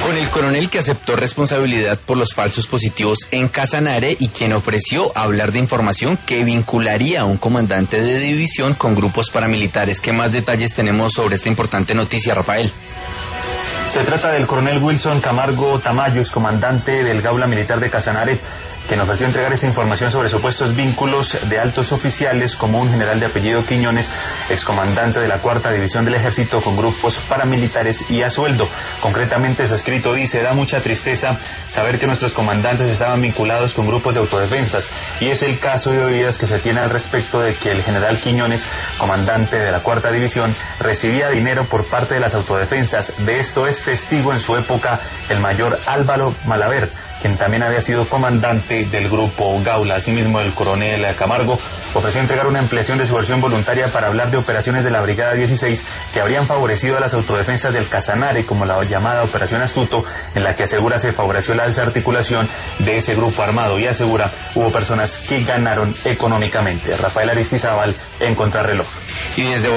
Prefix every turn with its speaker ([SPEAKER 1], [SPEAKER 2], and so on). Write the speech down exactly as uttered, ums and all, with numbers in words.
[SPEAKER 1] Con el coronel que aceptó responsabilidad por los falsos positivos en Casanare y quien ofreció hablar de información que vincularía a un comandante de división con grupos paramilitares. ¿Qué más detalles tenemos sobre esta importante noticia, Rafael?
[SPEAKER 2] Se trata del coronel Wilson Camargo Tamayo, comandante del Gaula Militar de Casanare, quien ofreció entregar esta información sobre supuestos vínculos de altos oficiales como un general de apellido Quiñones, excomandante de la cuarta División del Ejército, con grupos paramilitares y a sueldo. Concretamente, su escrito dice: da mucha tristeza saber que nuestros comandantes estaban vinculados con grupos de autodefensas, y es el caso de oídas que se tiene al respecto de que el general Quiñones, comandante de la cuarta División, recibía dinero por parte de las autodefensas. De esto es testigo en su época el mayor Álvaro Malaver, quien también había sido comandante del grupo Gaula. Asimismo, el coronel Camargo ofreció entregar una ampliación de su versión voluntaria para hablar de operaciones de la Brigada dieciséis que habrían favorecido a las autodefensas del Casanare, como la llamada Operación Astuto, en la que asegura se favoreció la desarticulación de ese grupo armado, y asegura hubo personas que ganaron económicamente. Rafael Aristizábal, en Contrarreloj.
[SPEAKER 1] Y desde